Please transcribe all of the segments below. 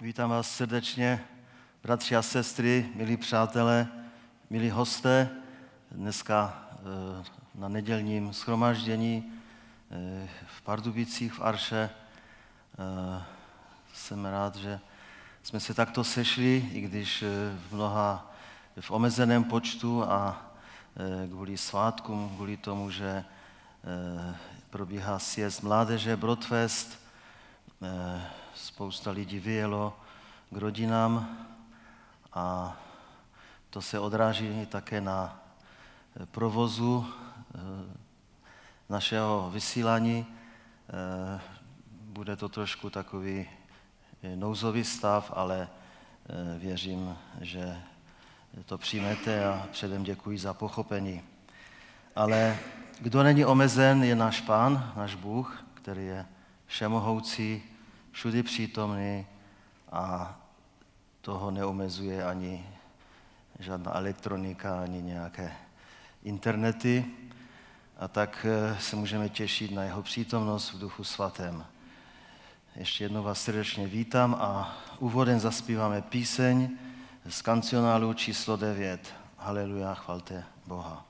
Vítám vás srdečně, bratři a sestry, milí přátelé, milí hosté, dneska na nedělním shromáždění v Pardubicích, v Arše. Jsem rád, že jsme se takto sešli, i když v omezeném počtu a kvůli svátkům, kvůli tomu, že probíhá sjezd mládeže, Broadfest, spousta lidí vyjelo k rodinám a to se odráží také na provozu našeho vysílání. Bude to trošku takový nouzový stav, ale věřím, že to přijmete a předem děkuji za pochopení. Ale kdo není omezen, je náš Pán, náš Bůh, který je všemohoucí, všudy přítomný a toho neomezuje ani žádná elektronika, ani nějaké internety. A tak se můžeme těšit na jeho přítomnost v Duchu Svatém. Ještě jednou vás srdečně vítám a úvodem zaspíváme píseň z kancionálu číslo 9. Haleluja, chvalte Boha.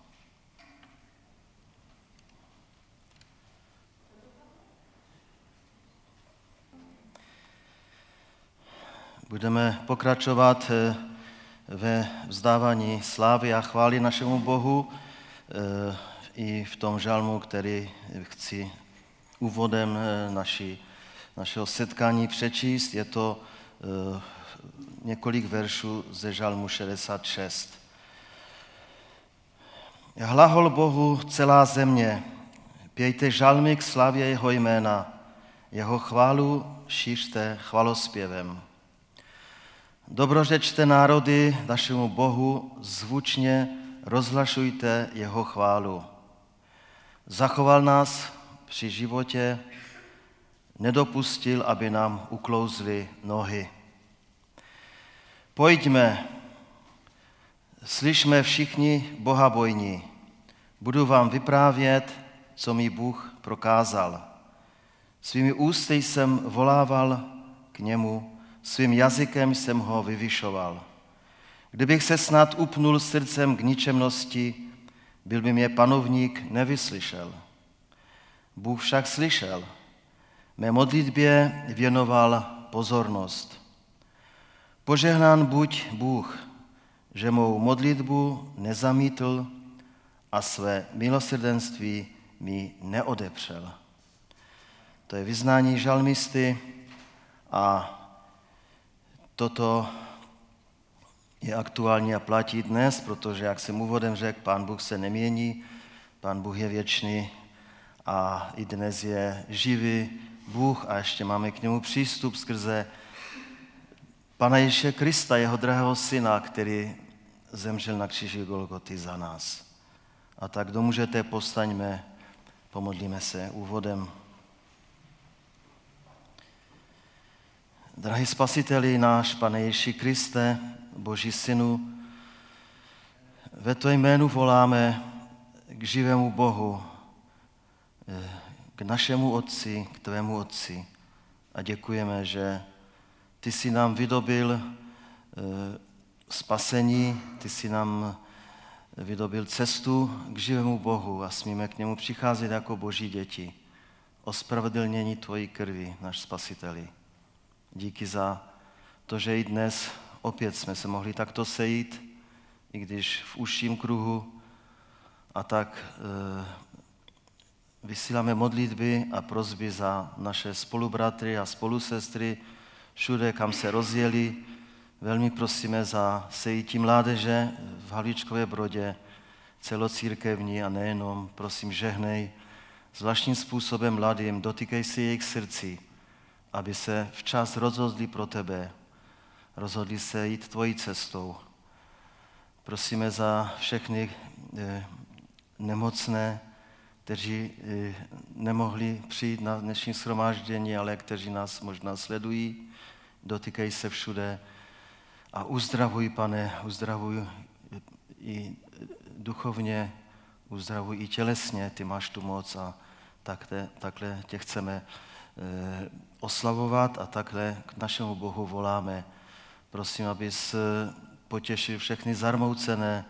Budeme pokračovat ve vzdávání slávy a chvály našemu Bohu i v tom žalmu, který chci úvodem našeho setkání přečíst. Je to několik veršů ze žalmu 66. Hlahol Bohu celá země, pějte žalmy k slavě jeho jména, jeho chválu šířte chvalospěvem. Dobrořečte národy našemu Bohu, zvučně rozhlašujte jeho chválu. Zachoval nás při životě, nedopustil, aby nám uklouzly nohy. Pojďme, slyšme všichni bohabojní, budu vám vyprávět, co mi Bůh prokázal. Svými ústy jsem volával k němu, svým jazykem jsem ho vyvyšoval. Kdybych se snad upnul srdcem k ničemnosti, byl by mě panovník nevyslyšel. Bůh však slyšel, mé modlitbě věnoval pozornost. Požehnán buď Bůh, že mou modlitbu nezamítl a své milosrdenství mi neodepřel. To je vyznání žalmisty a toto je aktuální a platí dnes, protože, jak jsem úvodem řekl, Pán Bůh se nemění, Pán Bůh je věčný a i dnes je živý Bůh a ještě máme k němu přístup skrze Pana Ježíše Krista, jeho drahého syna, který zemřel na kříži Golgoty za nás. A tak, kdo můžete, povstaňme, pomodlíme se úvodem. Drahý Spasiteli náš, Pane Ježíši Kriste, Boží Synu, ve tvé jménu voláme k živému Bohu, k našemu Otci, k tvému Otci a děkujeme, že ty jsi nám vydobil spasení, ty jsi nám vydobil cestu k živému Bohu a smíme k němu přicházet jako Boží děti. Ospravedlnění tvojí krvi, náš Spasiteli. Díky za to, že i dnes opět jsme se mohli takto sejít, i když v užším kruhu, a tak vysíláme modlitby a prosby za naše spolubratry a spolusestry všude, kam se rozjeli. Velmi prosíme za sejítí mládeže v Havlíčkové Brodě, celocírkevní a nejenom. Prosím, žehnej zvláštním způsobem mladým, dotýkej si jejich srdcí, aby se včas rozhodli pro tebe, rozhodli se jít tvojí cestou. Prosíme za všechny nemocné, kteří nemohli přijít na dnešní shromáždění, ale kteří nás možná sledují. Dotýkej se všude a uzdravuj, Pane, uzdravuj i duchovně, uzdravuj i tělesně, ty máš tu moc a takhle tě chceme oslavovat a takhle k našemu Bohu voláme. Prosím, abys potěšil všechny zarmoucené,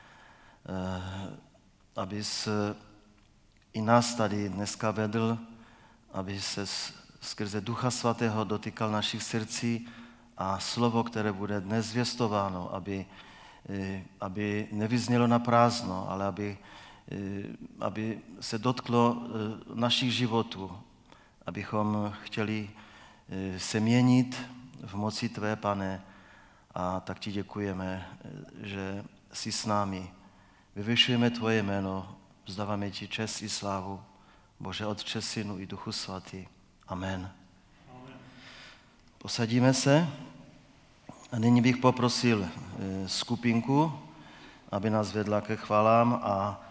abys i nás tady dneska vedl, aby se skrze Ducha Svatého dotýkal našich srdcí a slovo, které bude dnes zvěstováno, aby nevyznělo na prázdno, ale aby se dotklo našich životů, abychom chtěli se měnit v moci Tvé, Pane, a tak Ti děkujeme, že jsi s námi. Vyvyšujeme Tvoje jméno, vzdáváme Ti čest i slávu, Bože, Otče, Synu i Duchu Svatý. Amen. Posadíme se a nyní bych poprosil skupinku, aby nás vedla ke chválám a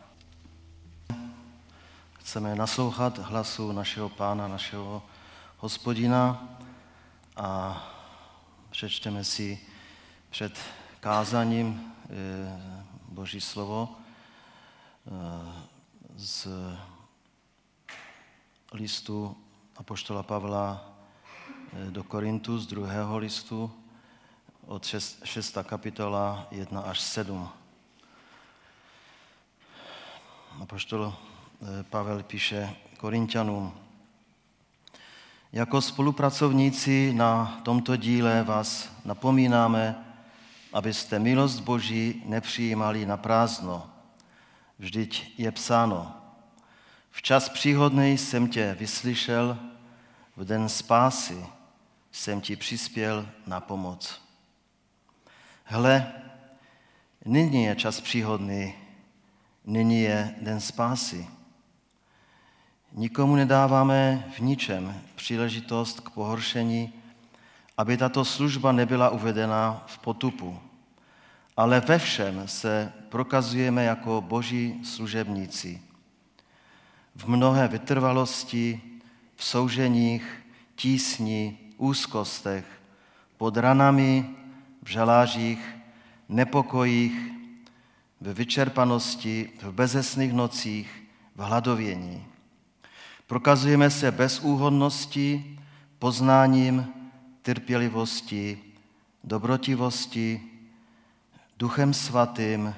chceme naslouchat hlasu našeho Pána, našeho Hospodina a přečteme si před kázáním Boží slovo z listu apoštola Pavla do Korintu, z 2. listu, od 6. kapitola 1 až 7. Apoštol Pavel píše Korinťanům: Jako spolupracovníci na tomto díle vás napomínáme, abyste milost Boží nepřijímali na prázdno. Vždyť je psáno: Včas příhodný jsem tě vyslyšel, v den spásy jsem ti přispěl na pomoc. Hle, nyní je čas příhodný, nyní je den spásy. Nikomu nedáváme v ničem příležitost k pohoršení, aby tato služba nebyla uvedena v potupu, ale ve všem se prokazujeme jako Boží služebníci. V mnohé vytrvalosti, v souženích, tísni, úzkostech, pod ranami, v žalářích, nepokojích, ve vyčerpanosti, v bezesných nocích, v hladovění. Prokazujeme se bezúhonnosti, poznáním, trpělivosti, dobrotivosti, Duchem Svatým,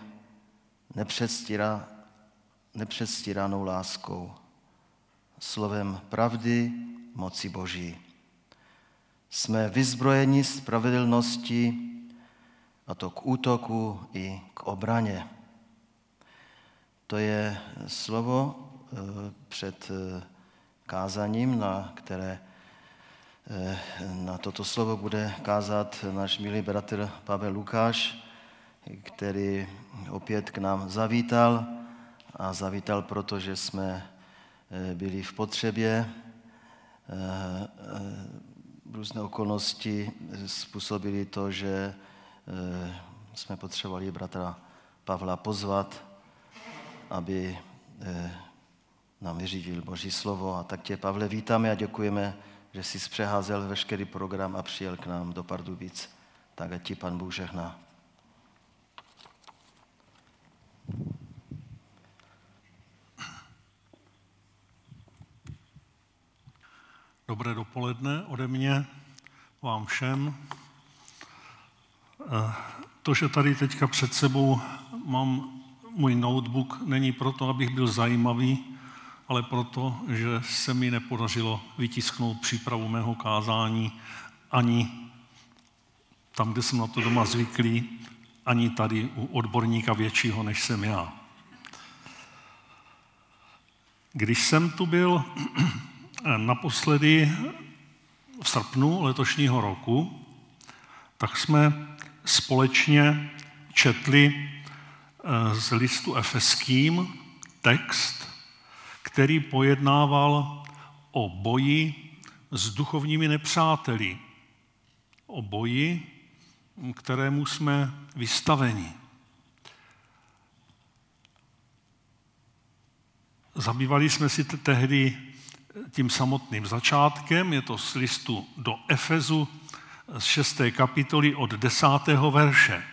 nepředstíranou láskou, slovem pravdy, moci Boží. Jsme vyzbrojeni spravedlností, a to k útoku i k obraně. To je slovo před kázáním, na toto slovo bude kázat náš milý bratr Pavel Lukáš, který opět k nám zavítal a zavítal proto, že jsme byli v potřebě. Různé okolnosti způsobily to, že jsme potřebovali bratra Pavla pozvat, aby nám vyřídil Boží slovo. A tak tě, Pavle, vítáme a děkujeme, že jsi přeházel veškerý program a přijel k nám do Pardubic. Tak ať ti Pán Bůh žehná. Dobré dopoledne ode mě vám všem. To, že tady teďka před sebou mám můj notebook, není proto, abych byl zajímavý, ale proto, že se mi nepodařilo vytisknout přípravu mého kázání ani tam, kde jsem na to doma zvyklý, ani tady u odborníka většího, než jsem já. Když jsem tu byl naposledy v srpnu letošního roku, tak jsme společně četli z listu Efeským text, který pojednával o boji s duchovními nepřáteli, o boji, kterému jsme vystaveni. Zabývali jsme si tehdy tím samotným začátkem, je to z listu do Efezu z 6. kapitoly od 10. verše.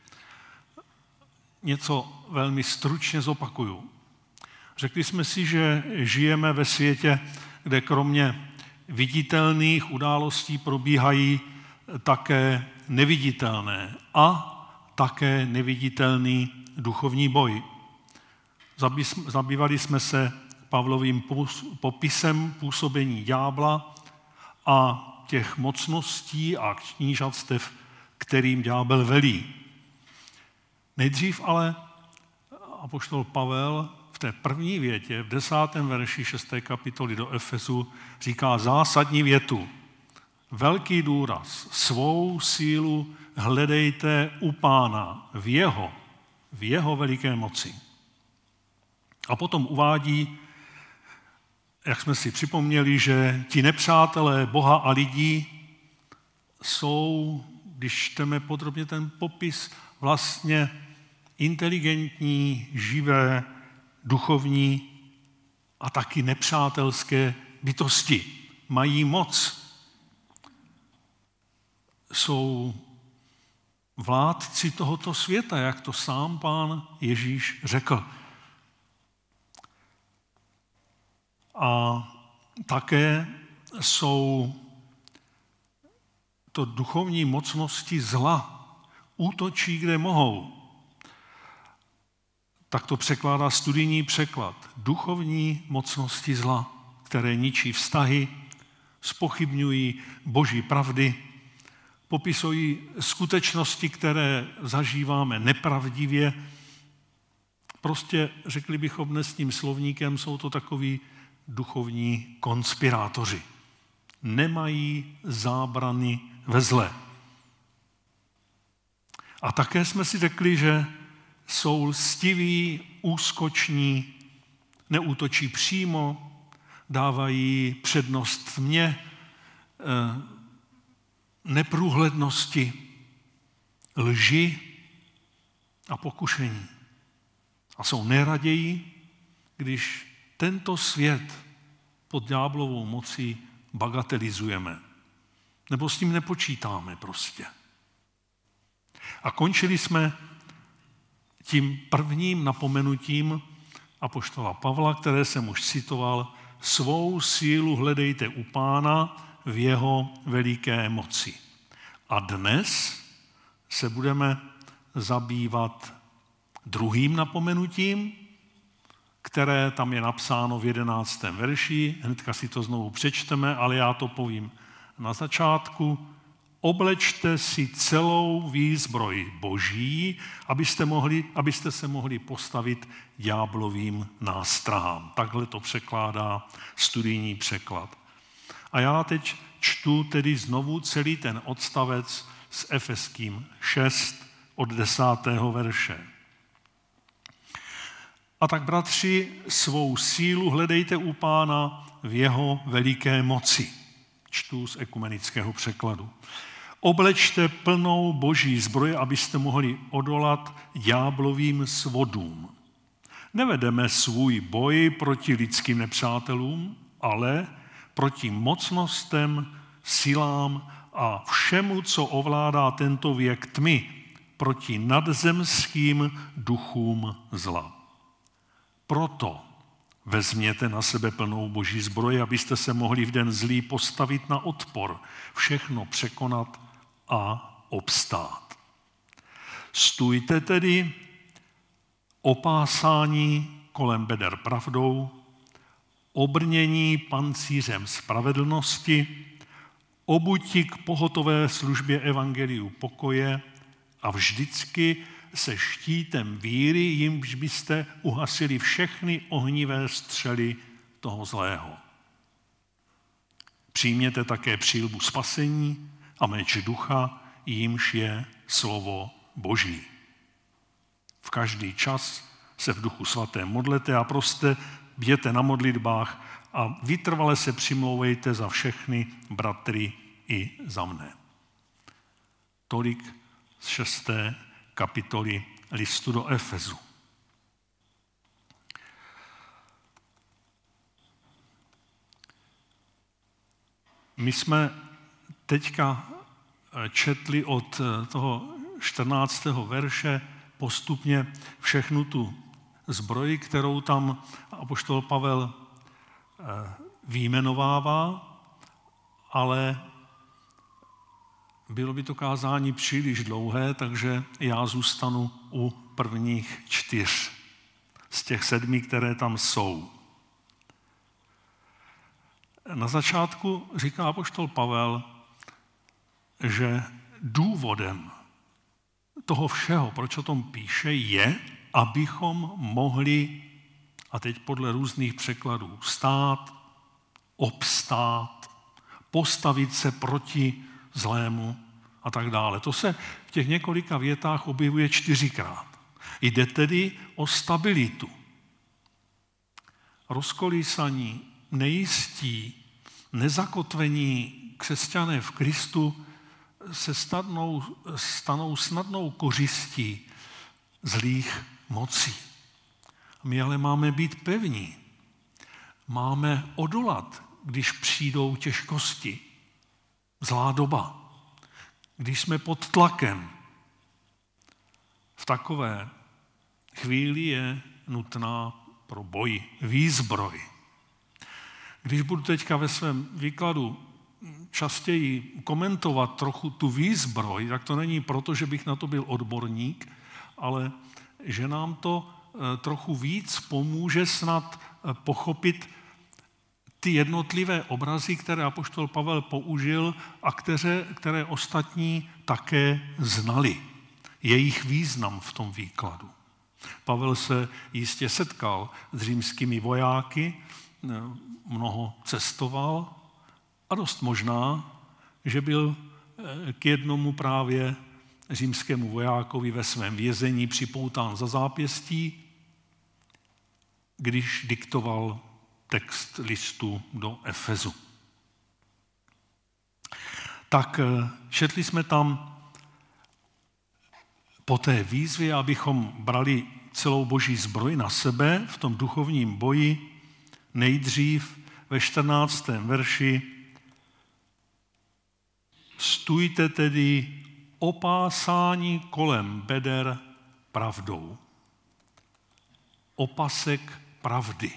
Něco velmi stručně zopakuju. Řekli jsme si, že žijeme ve světě, kde kromě viditelných událostí probíhají také neviditelné a také neviditelný duchovní boj. Zabývali jsme se Pavlovým popisem působení ďábla a těch mocností a knížatstev, kterým ďábel velí. Nejdřív ale apoštol Pavel v té první větě, v 10. verši 6. kapitoly do Efesu, říká zásadní větu. Velký důraz, svou sílu hledejte u Pána v jeho veliké moci. A potom uvádí, jak jsme si připomněli, že ti nepřátelé Boha a lidí jsou, když čteme podrobně ten popis, vlastně inteligentní, živé, duchovní a taky nepřátelské bytosti. Mají moc. Jsou vládci tohoto světa, jak to sám Pán Ježíš řekl. A také jsou to duchovní mocnosti zla. Útočí, kde mohou. Tak to překládá studijní překlad. Duchovní mocnosti zla, které ničí vztahy, zpochybňují boží pravdy, popisují skutečnosti, které zažíváme nepravdivě. Prostě, řekli bychom dnesním slovníkem, jsou to takoví duchovní konspirátoři. Nemají zábrany ve zle. A také jsme si řekli, že jsou lstiví, úskoční, neútočí přímo, dávají přednost tmě, neprůhlednosti, lži a pokušení. A jsou nejraději, když tento svět pod ďáblovou mocí bagatelizujeme. Nebo s tím nepočítáme prostě. A končili jsme tím prvním napomenutím apoštola Pavla, které jsem už citoval, svou sílu hledejte u Pána v jeho veliké moci. A dnes se budeme zabývat druhým napomenutím, které tam je napsáno v 11. verši, hnedka si to znovu přečteme, ale já to povím na začátku. Oblečte si celou výzbroj boží, abyste se mohli postavit ďáblovým nástrahám. Takhle to překládá studijní překlad. A já teď čtu tedy znovu celý ten odstavec s Efeským 6 od 10. verše. A tak, bratři, svou sílu hledejte u Pána v jeho veliké moci. Čtu z ekumenického překladu. Oblečte plnou boží zbroje, abyste mohli odolat ďáblovým svodům. Nevedeme svůj boj proti lidským nepřátelům, ale proti mocnostem, silám a všemu, co ovládá tento věk tmy, proti nadzemským duchům zla. Proto vezměte na sebe plnou boží zbroje, abyste se mohli v den zlý postavit na odpor, všechno překonat a obstát. Stůjte tedy opásání kolem beder pravdou, obrnění pancířem spravedlnosti, obuti k pohotové službě evangeliu pokoje a vždycky se štítem víry, jimž byste uhasili všechny ohnivé střely toho zlého. Přijměte také přilbu spasení a meč ducha, jímž je slovo Boží. V každý čas se v Duchu Svatém modlete a proste, bděte na modlitbách a vytrvale se přimlouvejte za všechny bratry i za mne. Tolik z 6. kapitoly listu do Efezu. My jsme teďka četli od toho 14. verše postupně všechnu tu zbroj, kterou tam apoštol Pavel vyjmenovává, ale bylo by to kázání příliš dlouhé, takže já zůstanu u prvních 4 z těch 7, které tam jsou. Na začátku říká apoštol Pavel, že důvodem toho všeho, proč o tom píše, je, abychom mohli, a teď podle různých překladů, stát, obstát, postavit se proti zlému a tak dále. To se v těch několika větách objevuje 4krát. Jde tedy o stabilitu. Rozkolísaní, nejistí, nezakotvení křesťané v Kristu se stanou snadnou kořistí zlých mocí. My ale máme být pevní. Máme odolat, když přijdou těžkosti, zlá doba, když jsme pod tlakem. V takové chvíli je nutná pro boj výzbroj. Když budu teďka ve svém výkladu častěji komentovat trochu tu výzbroj, tak to není proto, že bych na to byl odborník, ale že nám to trochu víc pomůže snad pochopit ty jednotlivé obrazy, které apoštol Pavel použil a které ostatní také znali. Jejich význam v tom výkladu. Pavel se jistě setkal s římskými vojáky, mnoho cestoval a dost možná, že byl k jednomu právě římskému vojákovi ve svém vězení připoután za zápěstí, když diktoval text listu do Efezu. Tak četli jsme tam po té výzvě, abychom brali celou boží zbroj na sebe v tom duchovním boji, nejdřív ve 14. verši: stůjte tedy opásáni kolem beder pravdou. Opasek pravdy.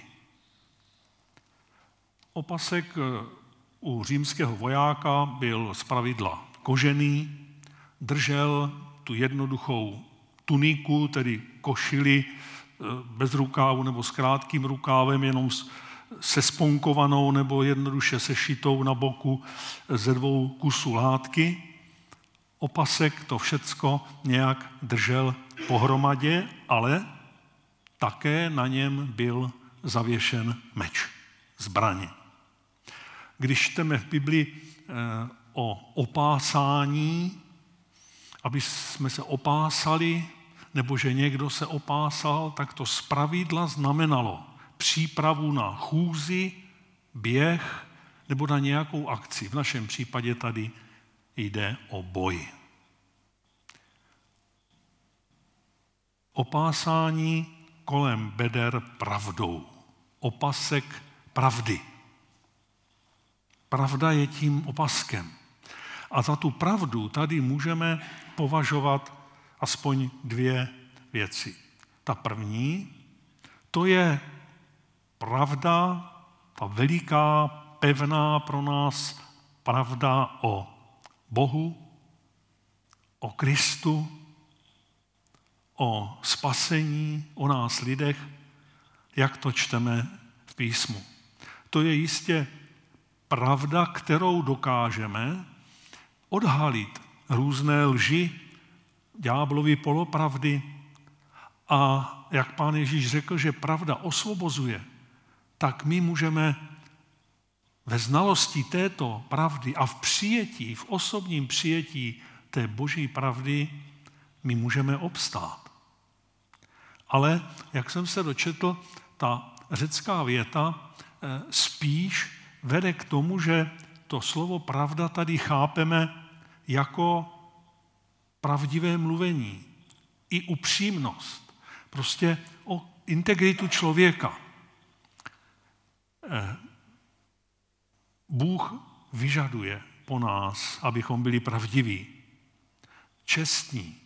Opasek u římského vojáka byl zpravidla kožený, držel tu jednoduchou tuniku, tedy košili bez rukávu nebo s krátkým rukávem, jenom se sponkovanou nebo jednoduše sešitou na boku ze 2 kusů látky. Opasek to všecko nějak držel pohromadě, ale také na něm byl zavěšen meč, zbraň. Když čteme v Biblii o opásání, aby jsme se opásali, nebo že někdo se opásal, tak to zpravidla znamenalo přípravu na chůzi, běh nebo na nějakou akci. V našem případě tady jde o boj. Opásání kolem beder pravdou. Opasek pravdy. Pravda je tím opaskem. A za tu pravdu tady můžeme považovat aspoň 2 věci. Ta první, to je pravda, ta veliká, pevná pro nás pravda o Bohu, o Kristu, o spasení, o nás lidech, jak to čteme v písmu. To je jistě pravda, kterou dokážeme odhalit různé lži, ďáblovy polopravdy, a jak Pán Ježíš řekl, že pravda osvobozuje, tak my můžeme ve znalosti této pravdy a v přijetí, v osobním přijetí té boží pravdy, my můžeme obstát. Ale, jak jsem se dočetl, ta řecká věta spíš vede k tomu, že to slovo pravda tady chápeme jako pravdivé mluvení i upřímnost. Prostě o integritu člověka. Bůh vyžaduje po nás, abychom byli pravdiví, čestní.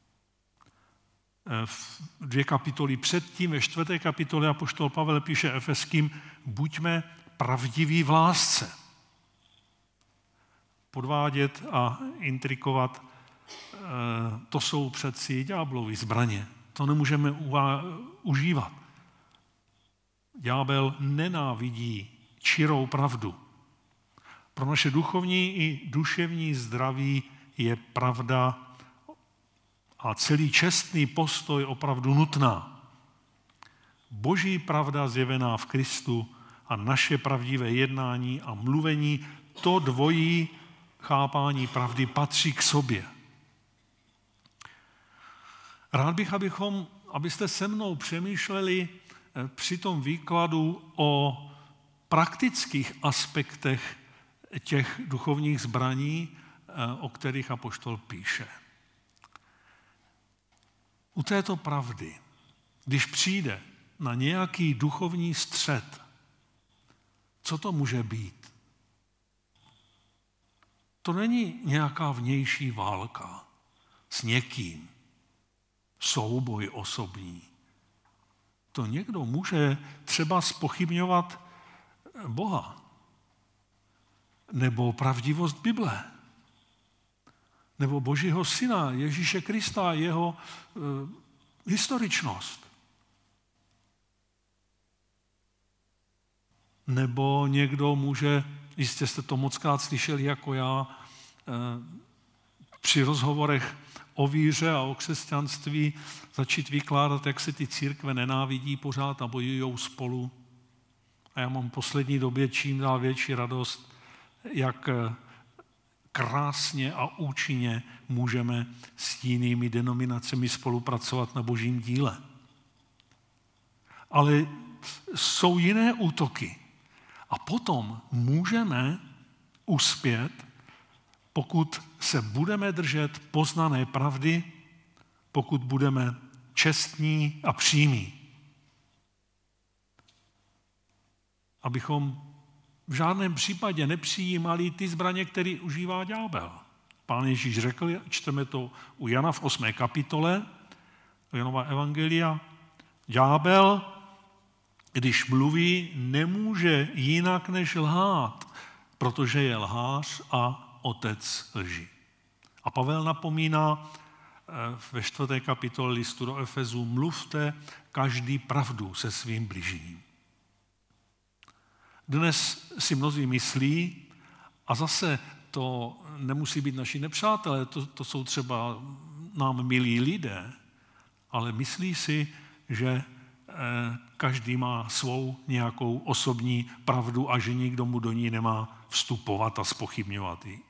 V 2 kapitoly předtím, ve 4. kapitole apoštol Pavel píše Efeským: buďme pravdiví v lásce. podvádět a intrikovat, to jsou přeci ďáblovy zbraně. To nemůžeme užívat. Ďábel nenávidí čirou pravdu. Pro naše duchovní i duševní zdraví je pravda a celý čestný postoj opravdu nutná. Boží pravda zjevená v Kristu a naše pravdivé jednání a mluvení, to dvojí chápání pravdy patří k sobě. Rád bych, abyste se mnou přemýšleli při tom výkladu o praktických aspektech těch duchovních zbraní, o kterých apoštol píše. U této pravdy, když přijde na nějaký duchovní střet, co to může být? To není nějaká vnější válka s někým, souboj osobní. To někdo může třeba zpochybňovat Boha nebo pravdivost Bible nebo Božího syna Ježíše Krista, jeho historičnost. Nebo někdo může, jistě jste to mockrát slyšeli jako já, při rozhovorech o víře a o křesťanství začít vykládat, jak se ty církve nenávidí pořád a bojují spolu. A já mám v poslední době čím dál větší radost, jak krásně a účinně můžeme s jinými denominacemi spolupracovat na Božím díle. Ale jsou jiné útoky. A potom můžeme uspět, pokud se budeme držet poznané pravdy, pokud budeme čestní a přímí. Abychom v žádném případě nepřijímali ty zbraně, které užívá ďábel. Pán Ježíš řekl, čteme to u Jana v 8. kapitole, Janova evangelia, ďábel, když mluví, nemůže jinak než lhát, protože je lhář a otec lži. A Pavel napomíná ve 4. kapitole listu do Efezu, mluvte každý pravdu se svým bližním. Dnes si mnozí myslí, a zase to nemusí být naši nepřátelé, to jsou třeba nám milí lidé, ale myslí si, že každý má svou nějakou osobní pravdu a že nikdo mu do ní nemá vstupovat a zpochybňovat ji.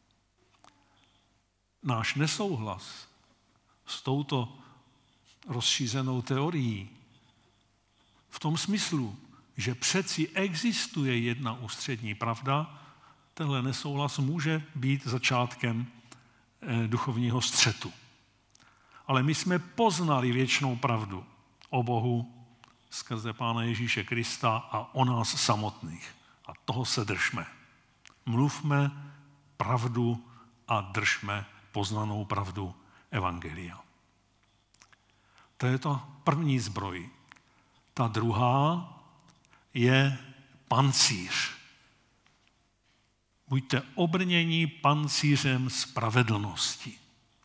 Náš nesouhlas s touto rozšířenou teorií v tom smyslu, že přeci existuje jedna ústřední pravda, tenhle nesouhlas může být začátkem duchovního střetu. Ale my jsme poznali věčnou pravdu o Bohu skrze Pána Ježíše Krista a o nás samotných. A toho se držme. Mluvme pravdu a držme poznanou pravdu evangelia. To je to první zbroj. Ta druhá je pancíř. Buďte obrněni pancířem spravedlnosti.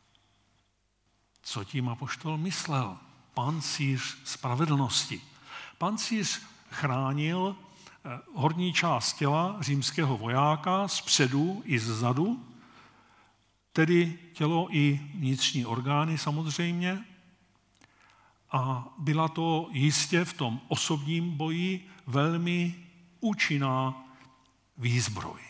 Co tím apoštol myslel? Pancíř spravedlnosti. Pancíř chránil horní část těla římského vojáka zpředu i zezadu, tedy tělo i vnitřní orgány samozřejmě. A byla to jistě v tom osobním boji velmi účinná výzbroj.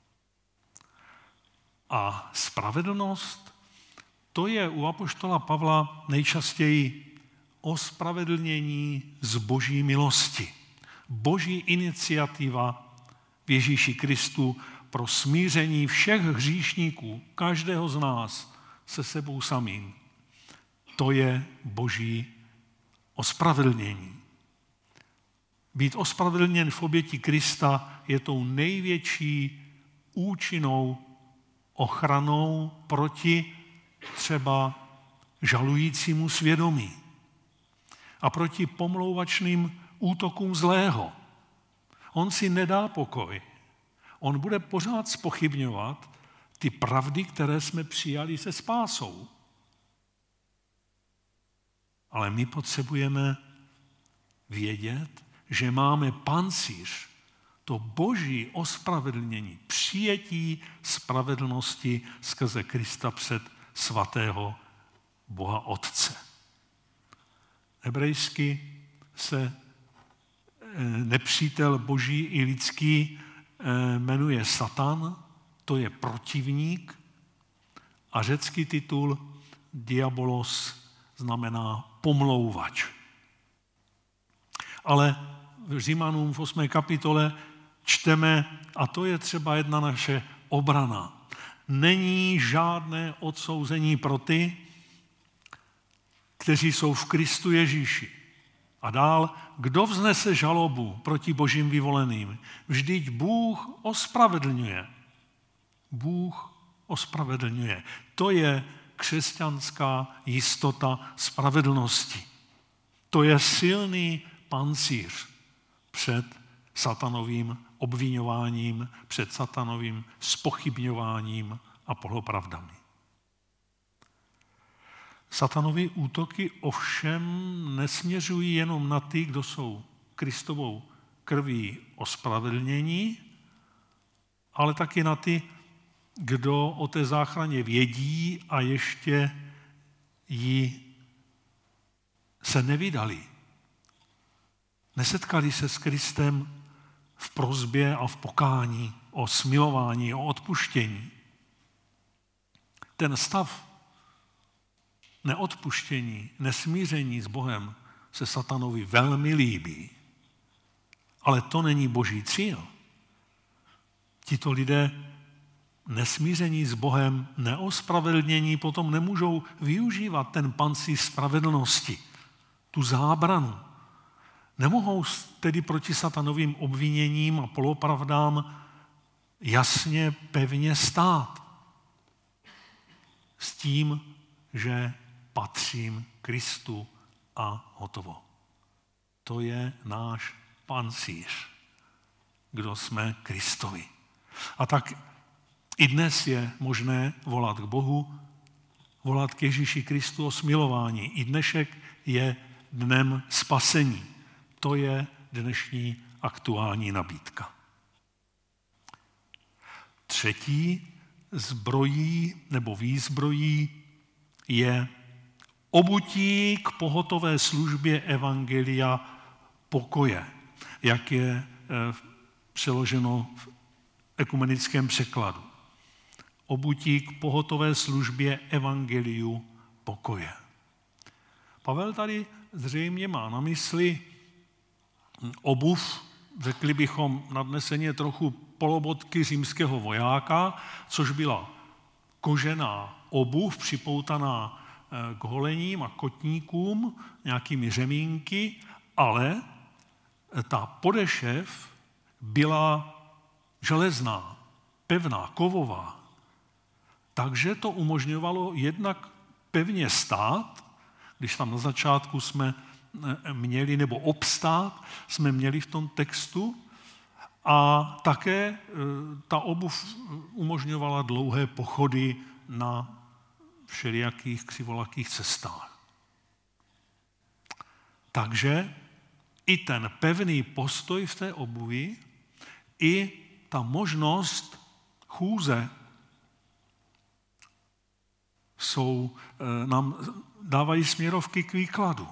A spravedlnost, to je u apoštola Pavla nejčastěji ospravedlnění z Boží milosti. Boží iniciativa v Ježíši Kristu pro smíření všech hříšníků, každého z nás se sebou samým. To je Boží ospravedlnění. Být ospravedlněn v oběti Krista je tou největší účinnou ochranou proti třeba žalujícímu svědomí a proti pomlouvačným útokům zlého. On si nedá pokoj. On bude pořád zpochybňovat ty pravdy, které jsme přijali se spásou. Ale my potřebujeme vědět, že máme pancíř, to boží ospravedlnění, přijetí spravedlnosti skrze Krista před svatého Boha Otce. Hebrejsky se nepřítel boží i lidský jmenuje Satan, to je protivník, a řecký titul diabolos znamená pomlouvač. Ale v Římanům v 8. kapitole čteme, a to je třeba jedna naše obrana. Není žádné odsouzení pro ty, kteří jsou v Kristu Ježíši. A dál, kdo vznese žalobu proti božím vyvoleným? Vždyť Bůh ospravedlňuje. Bůh ospravedlňuje. To je křesťanská jistota spravedlnosti. To je silný pancíř před satanovým obviňováním, před satanovým zpochybňováním a polopravdami. Satanovy útoky ovšem nesměřují jenom na ty, kdo jsou Kristovou krví ospravedlnění, ale taky na ty, kdo o té záchraně vědí a ještě ji se nevydali. Nesetkali se s Kristem v prosbě a v pokání, o smilování, o odpuštění. Ten stav neodpuštění, nesmíření s Bohem se satanovi velmi líbí. Ale to není boží cíl. Tito lidé nesmíření s Bohem, neospravedlnění potom nemůžou využívat ten pancíř spravedlnosti, tu zábranu. Nemohou tedy proti satanovým obviněním a polopravdám jasně, pevně stát. S tím, že patřím Kristu a hotovo. To je náš pancíř, kdo jsme Kristovi. A tak i dnes je možné volat k Bohu, volat k Ježíši Kristu o smilování. I dnešek je dnem spasení. To je dnešní aktuální nabídka. Třetí zbrojí nebo výzbrojí je obutí k pohotové službě evangelia pokoje, jak je přeloženo v ekumenickém překladu. Obutí k pohotové službě evangeliu pokoje. Pavel tady zřejmě má na mysli obuv, řekli bychom nadneseně trochu polobotky římského vojáka, což byla kožená obuv připoutaná k holením a kotníkům, nějakými řemínky, ale ta podešev byla železná, pevná, kovová. Takže to umožňovalo jednak pevně stát, když tam na začátku jsme měli, nebo obstát, jsme měli v tom textu, a také ta obuv umožňovala dlouhé pochody na všelijakých křivolakých cestách. Takže i ten pevný postoj v té obuvi, i ta možnost chůze nám dávají směrovky k výkladu.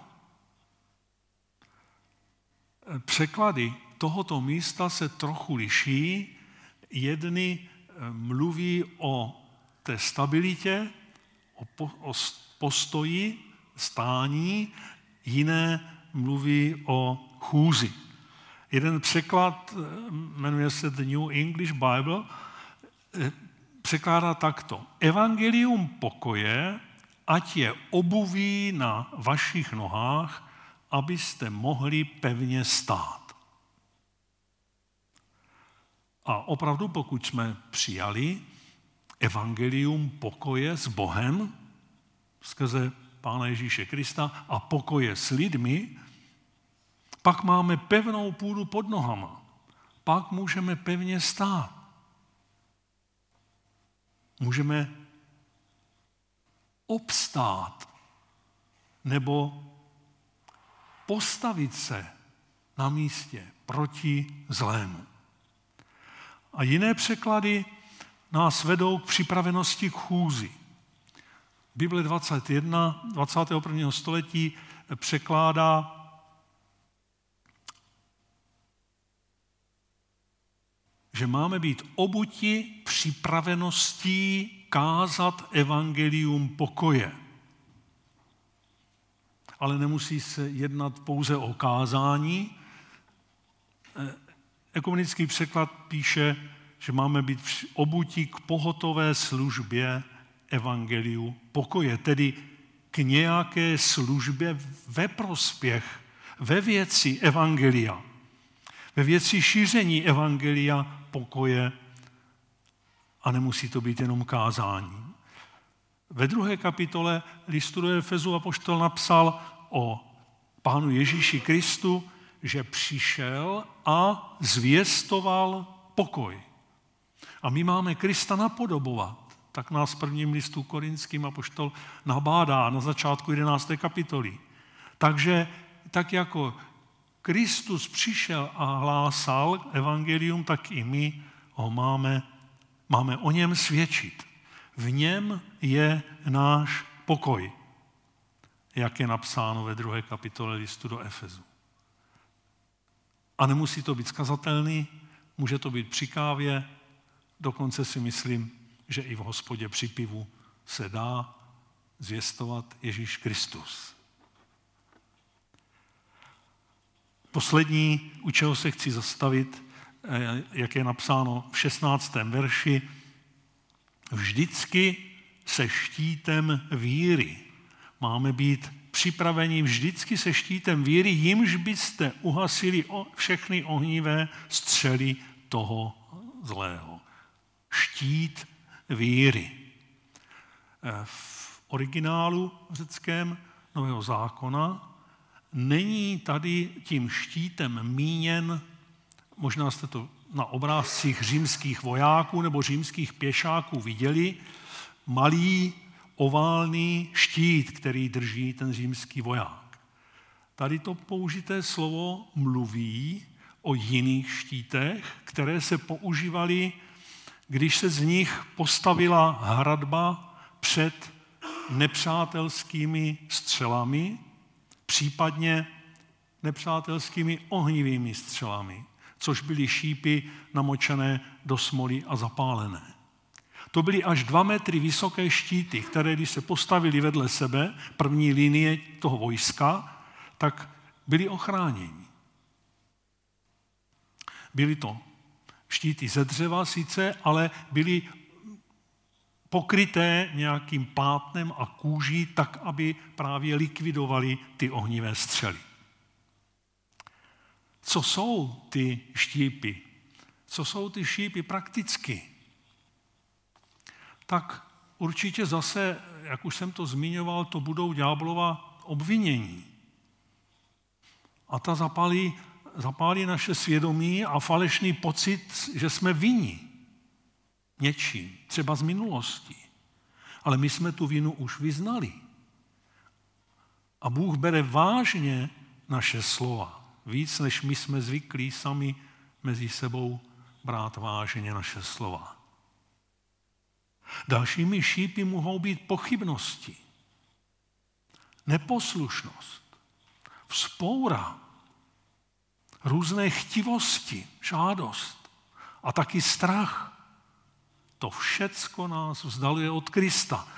Překlady tohoto místa se trochu liší. Jedny mluví o té stabilitě, o postoji, stání, jiné mluví o chůzi. Jeden překlad, jmenuje se The New English Bible, překládá takto. Evangelium pokoje, ať je obuví na vašich nohách, abyste mohli pevně stát. A opravdu, pokud jsme přijali evangelium pokoje s Bohem, skrze Pána Ježíše Krista a pokoje s lidmi, pak máme pevnou půdu pod nohama. Pak můžeme pevně stát. můžeme obstát nebo postavit se na místě proti zlému. A jiné překlady nás vedou k připravenosti k chůzi. Bible 21. století překládá že máme být obuti připraveností kázat evangelium pokoje. Ale nemusí se jednat pouze o kázání. Ekumenický překlad píše, že máme být obuti k pohotové službě evangeliu pokoje, tedy k nějaké službě ve prospěch, ve věci evangelia, ve věci šíření evangelia pokoje, a nemusí to být jenom kázání. Ve 2. kapitole listu do Efezu apoštol napsal o Pánu Ježíši Kristu, že přišel a zvěstoval pokoj. A my máme Krista napodobovat. Tak nás v 1. listu Korinským apoštol nabádá na začátku 11. kapitoly. Takže tak jako Kristus přišel a hlásal evangelium, tak i my ho máme o něm svědčit. V něm je náš pokoj, jak je napsáno ve 2. kapitole listu do Efezu. A nemusí to být skazatelný, může to být při kávě, dokonce si myslím, že i v hospodě při pivu se dá zvěstovat Ježíš Kristus. Poslední, u čeho se chci zastavit, jak je napsáno v 16. verši, vždycky se štítem víry. Máme být připraveni vždycky se štítem víry, jimž byste uhasili všechny ohnivé střely toho zlého. Štít víry. V originálu řeckém Nového zákona není tady tím štítem míněn, možná jste to na obrázcích římských vojáků nebo římských pěšáků viděli, malý oválný štít, který drží ten římský voják. Tady to použité slovo mluví o jiných štítech, které se používaly, když se z nich postavila hradba před nepřátelskými střelami, případně nepřátelskými ohnivými střelami, což byly šípy namočené do smoly a zapálené. To byly až 2 metry vysoké štíty, které když se postavily vedle sebe, první linie toho vojska, tak byly ochráněni. Byly to štíty ze dřeva sice, ale byly pokryté nějakým plátnem a kůží, tak, aby právě likvidovali ty ohnivé střely. Co jsou ty štípy? Co jsou ty šípy prakticky? Tak určitě zase, jak už jsem to zmiňoval, to budou ďáblova obvinění. A ta zapálí naše svědomí a falešný pocit, že jsme vinni něčím, třeba z minulosti. Ale my jsme tu vinu už vyznali. A Bůh bere vážně naše slova. Víc, než my jsme zvyklí sami mezi sebou brát vážně naše slova. Dalšími šípy mohou být pochybnosti, neposlušnost, vzpoura, různé chtivosti, žádost a taky strach. To všecko nás vzdaluje od Krista.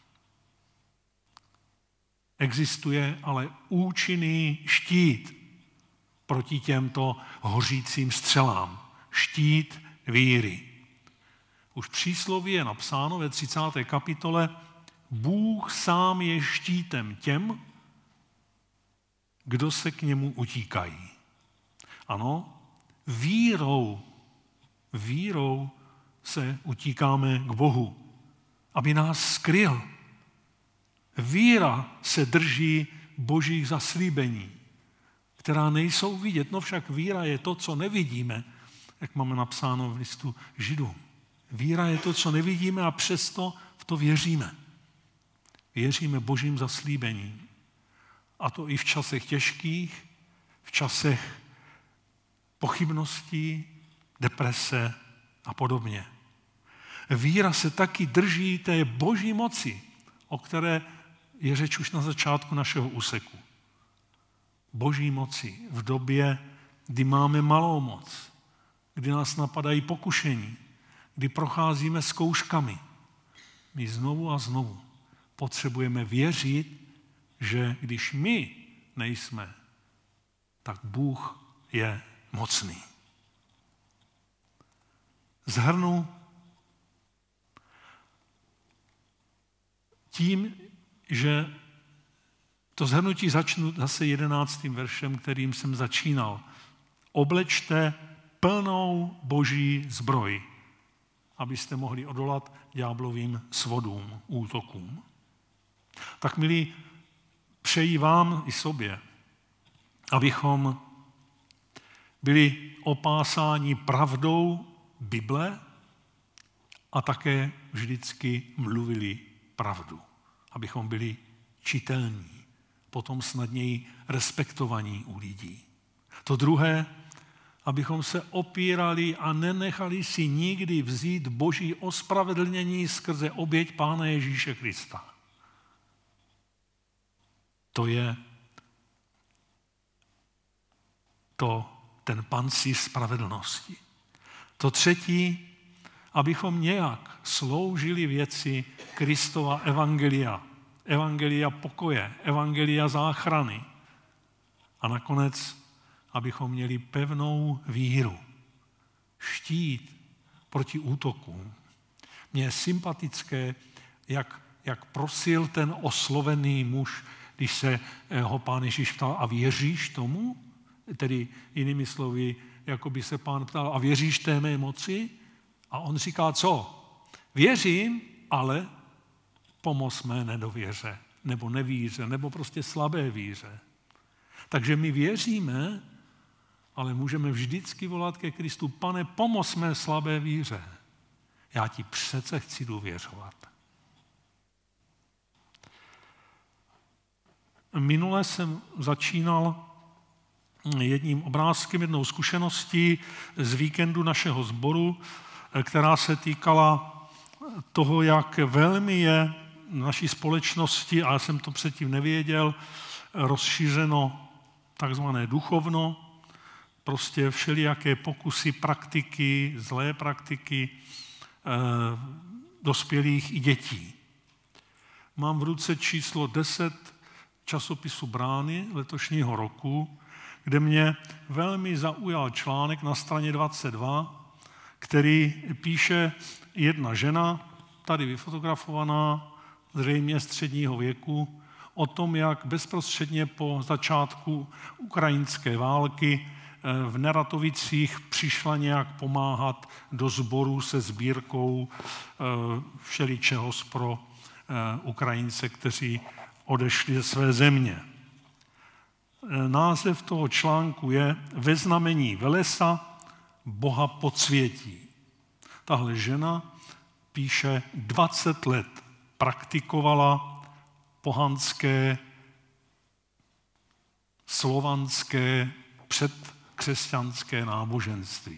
Existuje ale účinný štít proti těmto hořícím střelám. Štít víry. Už v přísloví je napsáno ve 30. kapitole, Bůh sám je štítem těm, kdo se k němu utíkají. Ano, vírou se utíkáme k Bohu, aby nás skryl. Víra se drží božích zaslíbení, která nejsou vidět. No však víra je to, co nevidíme, jak máme napsáno v listu Židům. Víra je to, co nevidíme a přesto v to věříme. Věříme Božím zaslíbením. A to i v časech těžkých, v časech pochybností, deprese a podobně. Víra se taky drží té Boží moci, o které je řeč už na začátku našeho úseku. Boží moci v době, kdy máme malou moc, kdy nás napadají pokušení, kdy procházíme zkouškami. My znovu a znovu potřebujeme věřit, že když my nejsme, tak Bůh je mocný. Shrnu tím, že to shrnutí začnu zase 11. veršem, kterým jsem začínal. Oblečte plnou Boží zbroj, abyste mohli odolat ďáblovým svodům, útokům. Tak, milí, přeji vám i sobě, abychom byli opásáni pravdou Bible a také vždycky mluvili pravdu. Abychom byli čitelní, potom snadněji respektovaní u lidí. To druhé, abychom se opírali a nenechali si nikdy vzít Boží ospravedlnění skrze oběť Pána Ježíše Krista. To je ten pancíř spravedlnosti. To třetí, abychom nějak sloužili věci Kristova evangelia. Evangelia pokoje, evangelia záchrany. A nakonec, abychom měli pevnou víru. Štít proti útokům. Mně je sympatické, jak prosil ten oslovený muž, když se ho Pán Ježíš ptal, a věříš tomu? Tedy jinými slovy, jako by se Pán ptal, a věříš té mé moci? A on říká, co? Věřím, ale pomoz mé nedověře, nebo nevíře, nebo prostě slabé víře. Takže my věříme, ale můžeme vždycky volat ke Kristu, Pane, pomoz mé slabé víře. Já ti přece chci důvěřovat. Minule jsem začínal jedním obrázkem, jednou zkušeností z víkendu našeho sboru, která se týkala toho, jak velmi je v naší společnosti, a já jsem to předtím nevěděl, rozšířeno takzvané duchovno, prostě všelijaké pokusy, praktiky, zlé praktiky dospělých i dětí. Mám v ruce číslo 10 časopisu Brány letošního roku, kde mě velmi zaujal článek na straně 22, který píše jedna žena, tady vyfotografovaná, zřejmě středního věku, o tom, jak bezprostředně po začátku ukrajinské války v Neratovicích přišla nějak pomáhat do sboru se sbírkou všeličeho pro Ukrajince, kteří odešli ze své země. Název toho článku je Ve znamení Velesa Boha podsvětí. Tahle žena píše 20 let praktikovala pohanské, slovanské, předkřesťanské náboženství.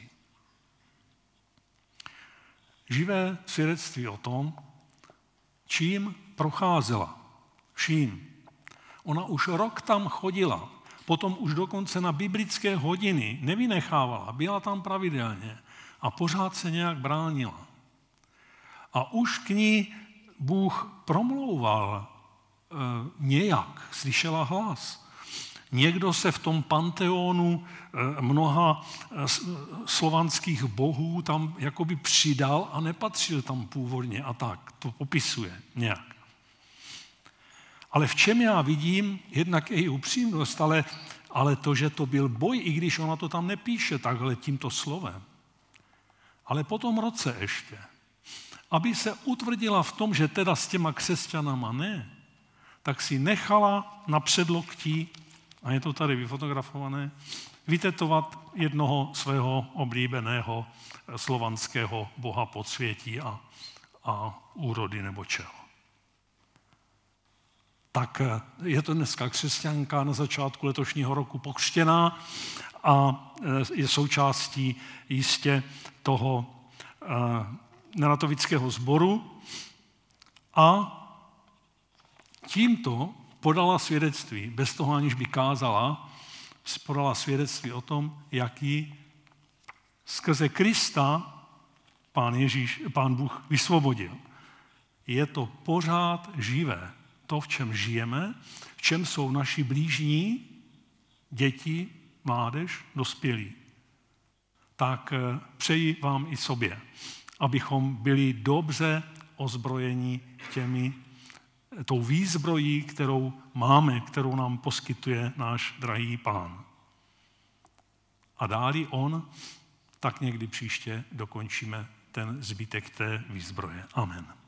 Živé svědectví o tom, čím procházela. Vším. Ona už rok tam chodila, potom už dokonce na biblické hodiny nevynechávala, byla tam pravidelně a pořád se nějak bránila. A už k ní Bůh promlouval nějak, slyšela hlas. Někdo se v tom panteonu mnoha slovanských bohů tam jakoby přidal a nepatřil tam původně a tak. To popisuje nějak. Ale v čem já vidím, jednak její upřímnost, ale to, že to byl boj, i když ona to tam nepíše takhle tímto slovem. Ale po tom roce ještě, aby se utvrdila v tom, že teda s těma křesťanama ne, tak si nechala na předloktí, a je to tady vyfotografované, vytetovat jednoho svého oblíbeného slovanského boha podsvětí a úrody nebo čeho. Tak je to dneska křesťanka na začátku letošního roku pokřtěná a je součástí jistě toho neratovického sboru a tímto podala svědectví, bez toho aniž by kázala, podala svědectví o tom, jaký skrze Krista Pán Bůh vysvobodil. Je to pořád živé. To, v čem žijeme, v čem jsou naši blížní, děti, mládež, dospělí. Tak přeji vám i sobě, abychom byli dobře ozbrojeni tou výzbrojí, kterou máme, kterou nám poskytuje náš drahý Pán. A dáli on, tak někdy příště dokončíme ten zbytek té výzbroje. Amen.